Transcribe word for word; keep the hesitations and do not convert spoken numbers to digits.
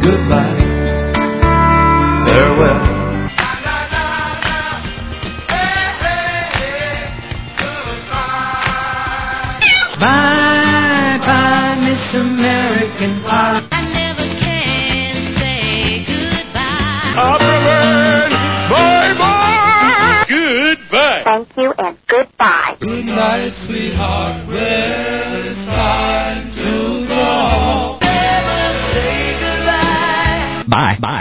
goodbye. Farewell. Bye, bye, Miss American Pie. I never can say goodbye. Operaman, bye-bye. Goodbye. Thank you and goodbye. Good night, sweetheart. Well, it's time to go. Never say goodbye. Bye. Bye.